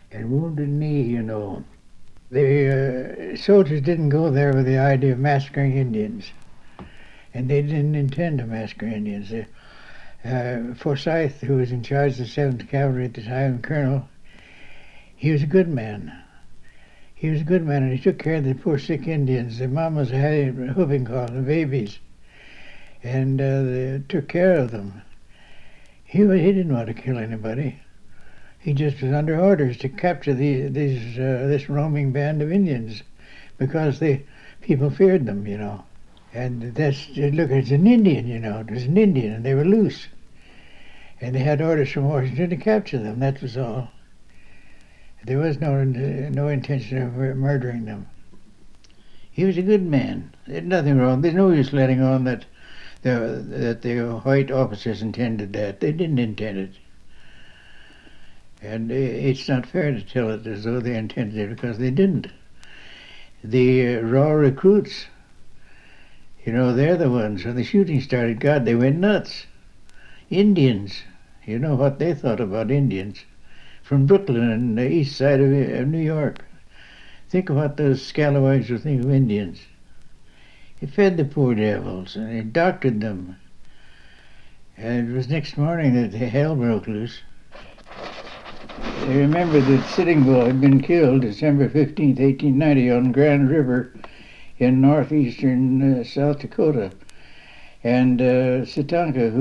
and Wounded Knee, you know. The soldiers didn't go there with the idea of massacring Indians, and they didn't intend to massacre Indians. Forsyth, who was in charge of the 7th Cavalry at the time, Colonel, he was a good man. He was a good man, and he took care of the poor sick Indians. The mamas had whooping cough, the babies, and they took care of them. He didn't want to kill anybody. He just was under orders to capture this roaming band of Indians because the people feared them, you know. And look, it's an Indian, you know. It was an Indian, and they were loose. And they had orders from Washington to capture them, that was all. There was no intention of murdering them. He was a good man. There's nothing wrong. There's no use letting on that the white officers intended that. They didn't intend it. And it's not fair to tell it as though they intended it, because they didn't. The raw recruits, you know, they're the ones. When the shooting started, God, they went nuts. Indians, you know what they thought about Indians. From Brooklyn and the east side of New York. Think of what those scalawags would think of Indians. He fed the poor devils, and he doctored them. And it was next morning that hell broke loose. They remembered that Sitting Bull had been killed December 15th, 1890 on Grand River in northeastern South Dakota. And Tatanka,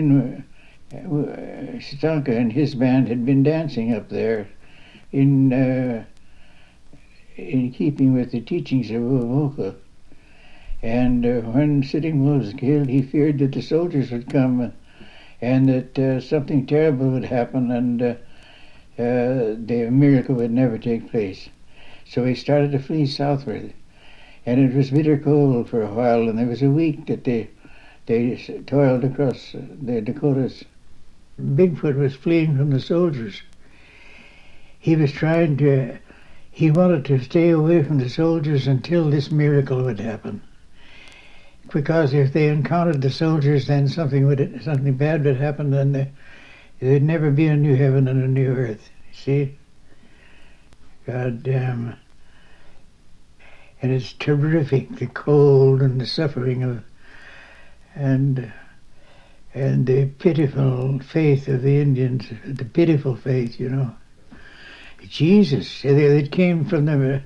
Tatanka and his band had been dancing up there in keeping with the teachings of Wovoka. And when Sitting Bull was killed, he feared that the soldiers would come and that something terrible would happen, and the miracle would never take place. So he started to flee southward, and it was bitter cold for a while, and there was a week that they toiled across the Dakotas. Bigfoot was fleeing from the soldiers. He wanted to stay away from the soldiers until this miracle would happen. Because if they encountered the soldiers, then something bad would happen, and there'd never be a new heaven and a new earth. See? God damn. And it's terrific, the cold and the suffering and the pitiful faith of the Indians, the pitiful faith, you know. Jesus, it came from the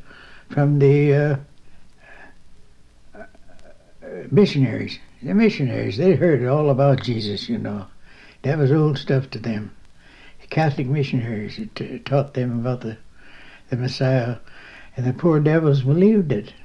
missionaries. The missionaries, they heard all about Jesus, you know. That was old stuff to them. The Catholic missionaries taught them about the Messiah, and the poor devils believed it.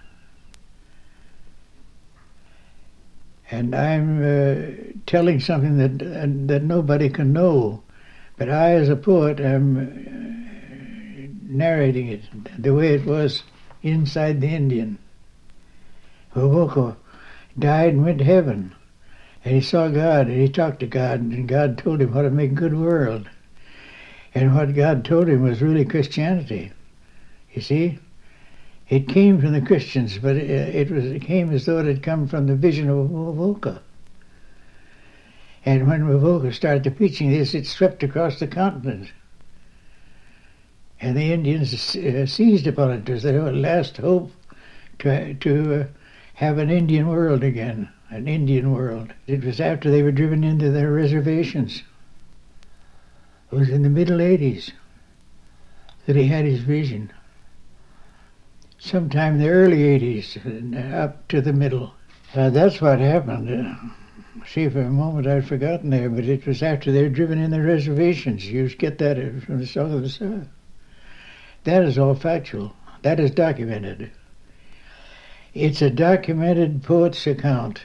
And I'm telling something that nobody can know, but I, as a poet, am narrating it the way it was inside the Indian. Wovoka died and went to heaven, and he saw God, and he talked to God, and God told him how to make a good world. And what God told him was really Christianity. You see? It came from the Christians, but it came as though it had come from the vision of Wovoka. And when Wovoka started preaching this, it swept across the continent. And the Indians seized upon it as their last hope to have an Indian world again, an Indian world. It was after they were driven into their reservations. It was in the middle 80s that he had his vision. Sometime in the early 80s, up to the middle. That's what happened. See, for a moment I'd forgotten there, but it was after they were driven in the reservations. You get that from the Song of the South. That is all factual. That is documented. It's a documented poet's account.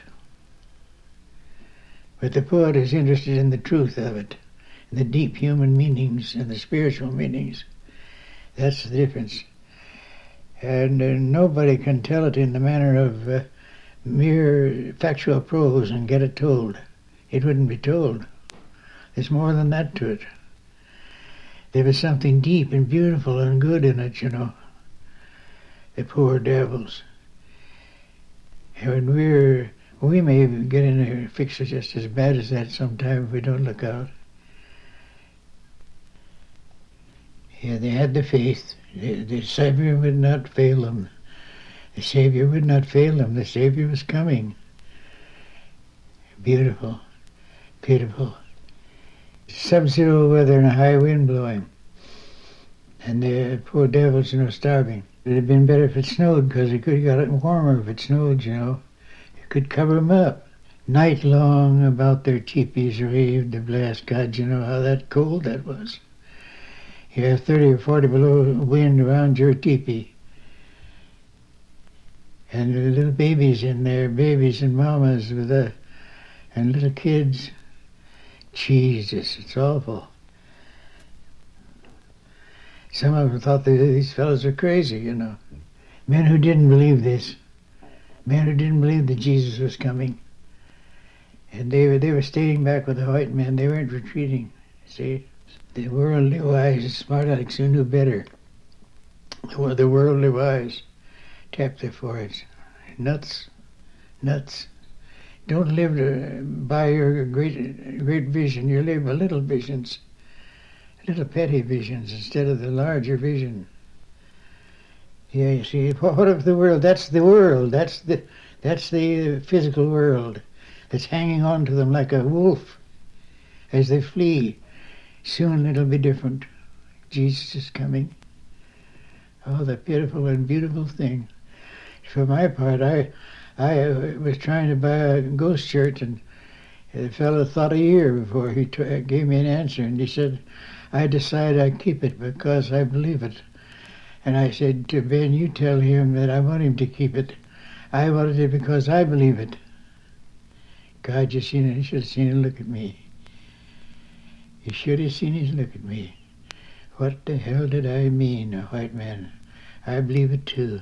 But the poet is interested in the truth of it, and the deep human meanings and the spiritual meanings. That's the difference. And nobody can tell it in the manner of mere factual prose and get it told. It wouldn't be told. There's more than that to it. There was something deep and beautiful and good in it, you know. The poor devils. And we may get in a fix just as bad as that sometime if we don't look out. Yeah, they had the faith. The Savior would not fail them. The Savior would not fail them. The Savior was coming. Beautiful, beautiful. Sub-zero weather and a high wind blowing. And the poor devils, starving. It would have been better if it snowed, because it could have got it warmer if it snowed, It could cover them up. Night long about their teepees raved the blast God, how that cold that was. You have 30 or 40 below wind around your teepee. And the little babies in there, babies and mamas and little kids. Jesus, it's awful. Some of them thought that these fellows were crazy, Men who didn't believe this. Men who didn't believe that Jesus was coming. And they were staying back with the white men. They weren't retreating. See? The worldly wise, smart Alex who knew better. The worldly wise tapped their foreheads. Nuts. Nuts. Don't live by your great vision. You live by little visions. Little petty visions instead of the larger vision. Yeah, you see, what of the world? That's the world. That's the physical world that's hanging on to them like a wolf as they flee. Soon it'll be different. Jesus is coming. Oh, the pitiful and beautiful thing. For my part, I was trying to buy a ghost church, and the fellow thought a year before he gave me an answer, and he said, I decide I keep it because I believe it. And I said to Ben, you tell him that I want him to keep it. I wanted it because I believe it. God, you should have seen him look at me. You should have seen his look at me. What the hell did I mean, a white man? I believe it too.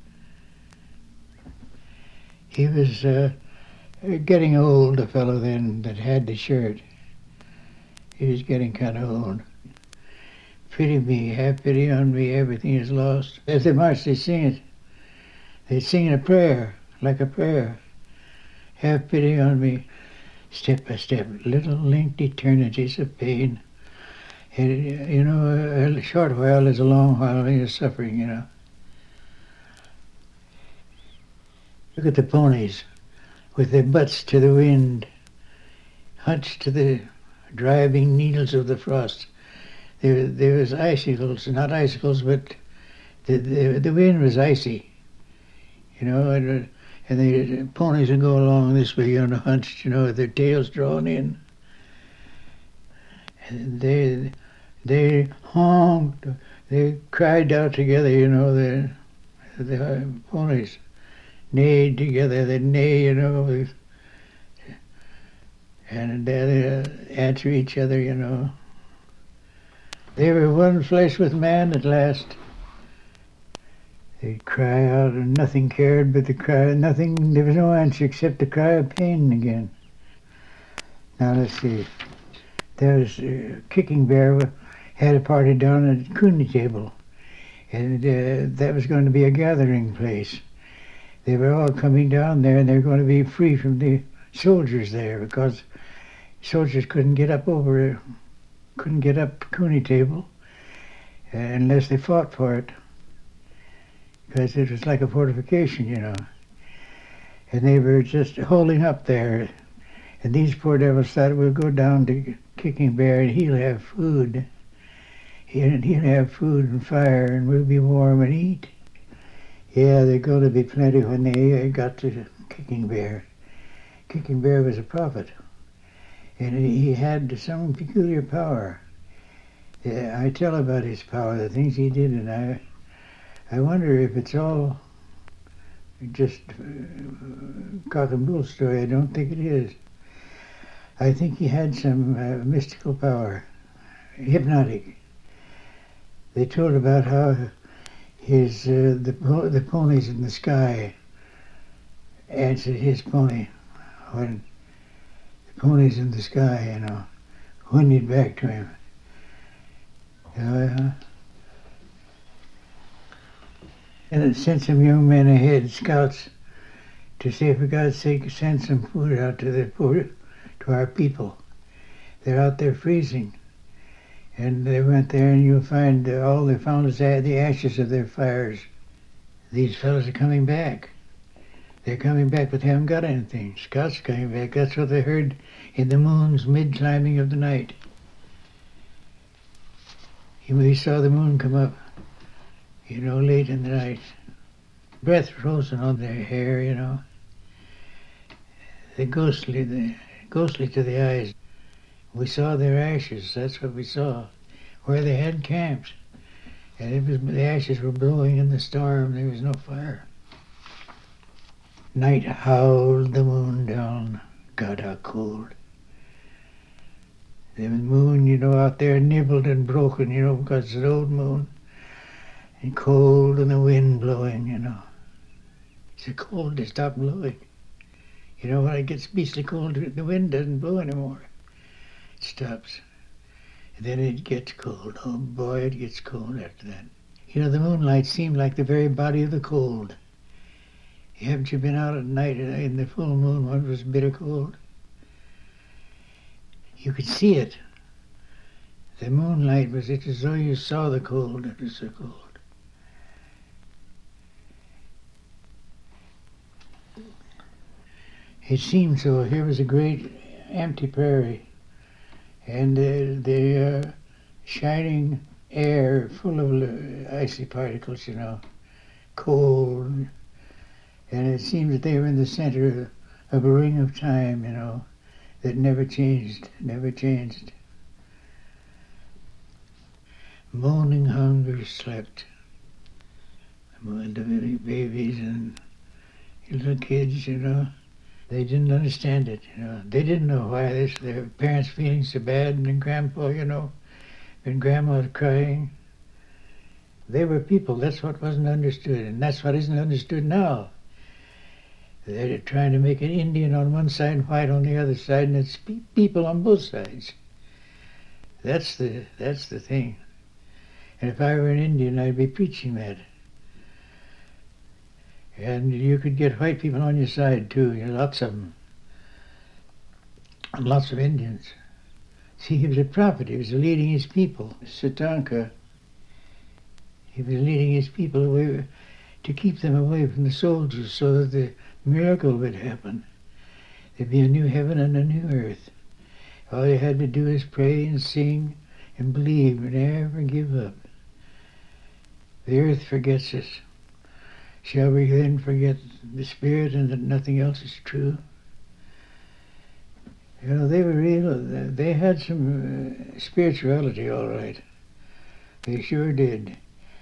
He was getting old, the fellow then that had the shirt. He was getting kind of old. Pity me, have pity on me, everything is lost. As they march, they sing it. They sing a prayer, like a prayer. Have pity on me, step by step, little linked eternities of pain. And, a short while is a long while in your suffering, Look at the ponies with their butts to the wind, hunched to the driving needles of the frost. There was icicles, not icicles, but the wind was icy, and the ponies would go along this way, hunched, with their tails drawn in. And they honked, they cried out together, the ponies neighed together, they neigh, and they answer each other, They were one flesh with man at last. They'd cry out and nothing cared but the cry, nothing, there was no answer except the cry of pain again. Now let's see. There was Kicking Bear had a party down at Cooney Table, and that was going to be a gathering place. They were all coming down there, and they were going to be free from the soldiers there because soldiers couldn't get up Cooney Table unless they fought for it, because it was like a fortification, And they were just holding up there, and these poor devils thought, we'll go down to Kicking Bear and he'll have food. He'll have food and fire, and we'll be warm and eat. Yeah, there's going to be plenty when they got to Kicking Bear. Kicking Bear was a prophet, and he had some peculiar power. Yeah, I tell about his power, the things he did, and I wonder if it's all just cock and bull story. I don't think it is. I think he had some mystical power, hypnotic. They told about how the ponies in the sky answered his pony when the ponies in the sky, whinnied back to him. And sent some young men ahead, scouts, to say, for God's sake, send some food out to our people. They're out there freezing. And they went there, and you'll find all they found was the ashes of their fires. These fellows are coming back. They're coming back, but they haven't got anything. Scots coming back. That's what they heard in the moon's mid-climbing of the night. They saw the moon come up, late in the night. Breath frozen on their hair, The ghostly to the eyes. We saw their ashes, that's what we saw, where they had camped. And the ashes were blowing in the storm, there was no fire. Night howled the moon down, God, how cold. The moon, out there nibbled and broken, because it's an old moon. And cold and the wind blowing, It's so cold to stop blowing. When it gets beastly cold, the wind doesn't blow anymore. It stops. And then it gets cold. Oh boy, it gets cold after that. The moonlight seemed like the very body of the cold. Haven't you been out at night in the full moon when it was bitter cold? You could see it. The moonlight was as though you saw the cold. It was so cold. It seemed so. Here was a great empty prairie. And the shining air full of icy particles, cold. And it seemed that they were in the center of a ring of time, that never changed. Moaning hunger slept. The babies and little kids, they didn't understand it, They didn't know why their parents feeling so bad, and Grandpa, and Grandma crying. They were people. That's what wasn't understood, and that's what isn't understood now. They're trying to make an Indian on one side and white on the other side, and it's people on both sides. That's the thing. And if I were an Indian, I'd be preaching that. And you could get white people on your side too, lots of them. And lots of Indians. See, he was a prophet. He was leading his people. Satanka. He was leading his people away to keep them away from the soldiers so that the miracle would happen. There'd be a new heaven and a new earth. All you had to do is pray and sing and believe and never give up. The earth forgets us. Shall we then forget the Spirit and that nothing else is true? They were real. They had some spirituality, all right. They sure did.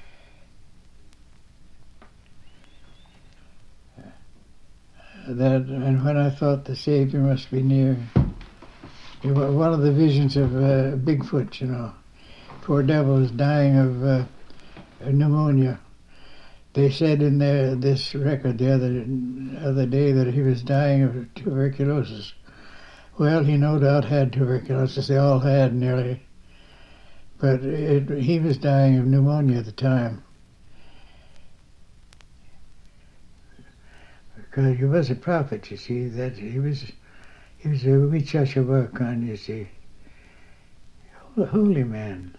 And when I thought the Savior must be near, one of the visions of Bigfoot, poor devil was dying of pneumonia. They said in this record the other day that he was dying of tuberculosis. Well, he no doubt had tuberculosis. They all had nearly. But he was dying of pneumonia at the time. Because he was a prophet, you see, that he was a Wichashawakan, you see. A holy man.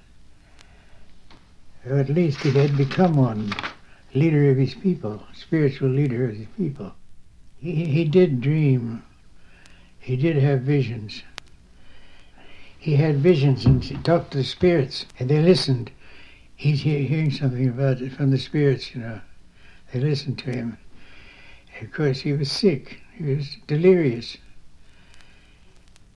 Or at least he had become one. Leader of his people, spiritual leader of his people. He did dream. He did have visions. He had visions and he talked to the spirits and they listened. He's hearing something about it from the spirits, They listened to him. And of course, he was sick. He was delirious.